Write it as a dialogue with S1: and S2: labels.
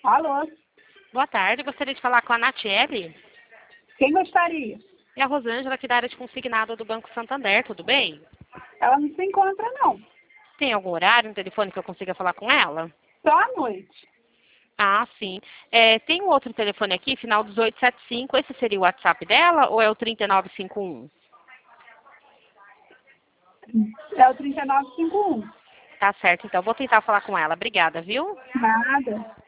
S1: Alô?
S2: Boa tarde, gostaria de falar com a Natiele.
S1: Quem gostaria?
S2: É a Rosângela aqui da área de consignado do Banco Santander, tudo bem?
S1: Ela não se encontra, não.
S2: Tem algum horário no telefone que eu consiga falar com ela?
S1: Só à noite.
S2: Ah, sim. Tem um outro telefone aqui, final 1875. Esse seria o WhatsApp dela ou é o 3951?
S1: É o 3951.
S2: Tá certo, então vou tentar falar com ela. Obrigada, viu?
S1: Nada.